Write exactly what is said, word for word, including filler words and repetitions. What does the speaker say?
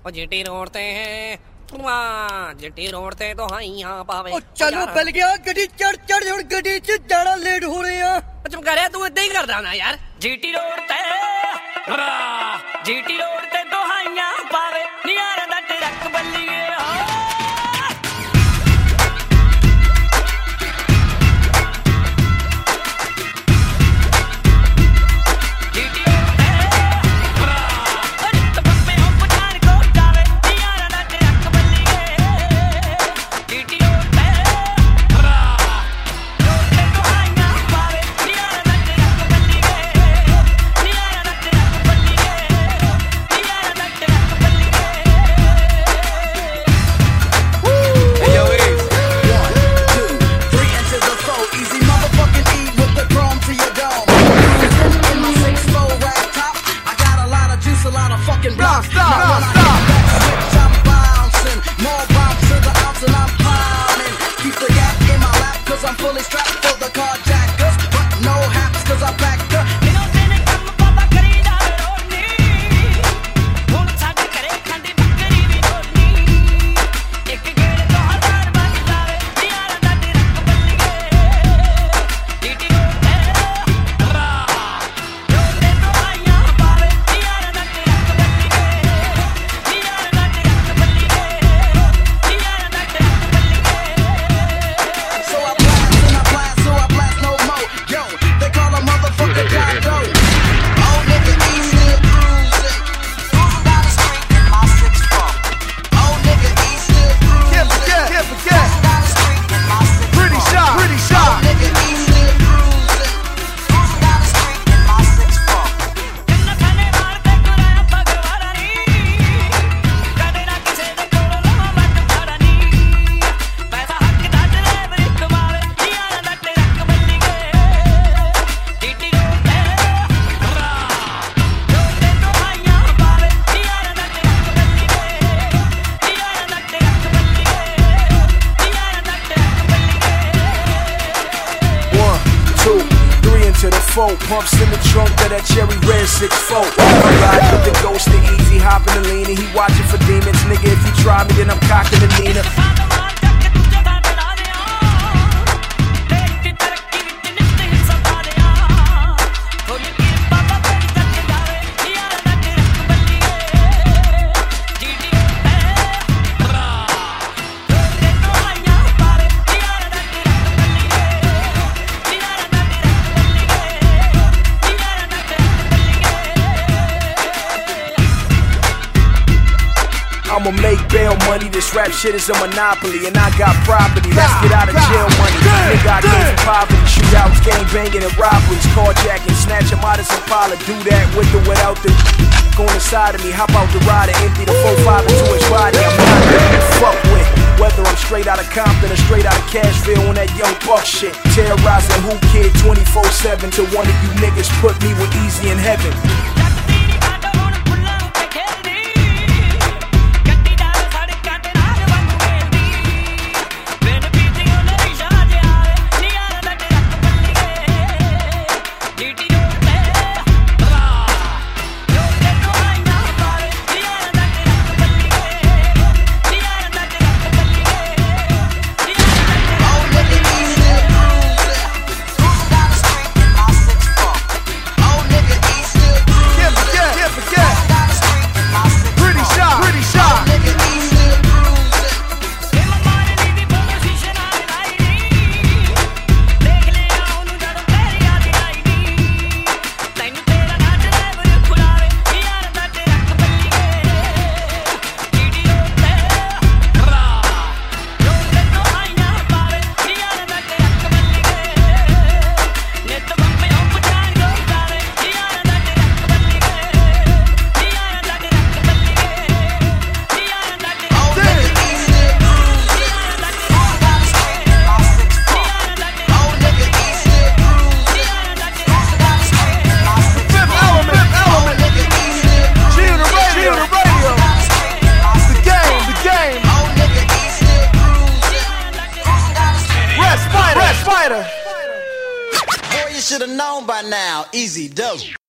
GT road ते हैं GT road ते तो हाँ यहाँ पावे ओ चलो बल गया गड्डी चढ़ चढ़ हुण गड्डी च जाना लेट हो रहे हैं। चुप करे तू इदां ही करदा ना यार। जीटी रोड ते जीटी रोड ते तो हाँ यहाँ पावे नियारा दा ट्रक बल्ली Stop, stop, stop. Switch, I'm bouncing. More bounce to the ounce and I'm pounding. Keep the yak in my lap cause I'm fully strapped for the carjackers. But no haps cause I backed up. To the four, pumps in the trunk of that cherry red six four. I ride with the ghost, the easy hopping the leaner. He watching for demons, nigga. If you try me, then I'm cocking the Nina. I'ma make bail money, this rap shit is a monopoly. And I got property, let's get out of jail money. Nigga, I came from poverty, shootouts, gangbanging and robberies, carjacking, snatch him out of Impala. Do that with or without the on the side of me. Hop out the ride and empty the four five into his body. I'm not ready to fuck with whether I'm straight out of Compton or straight out of Cashville on that young buck shit. Terrorizing who kid twenty-four seven till one of you niggas put me with easy in heaven. Boy, you should have known by now. Easy dope.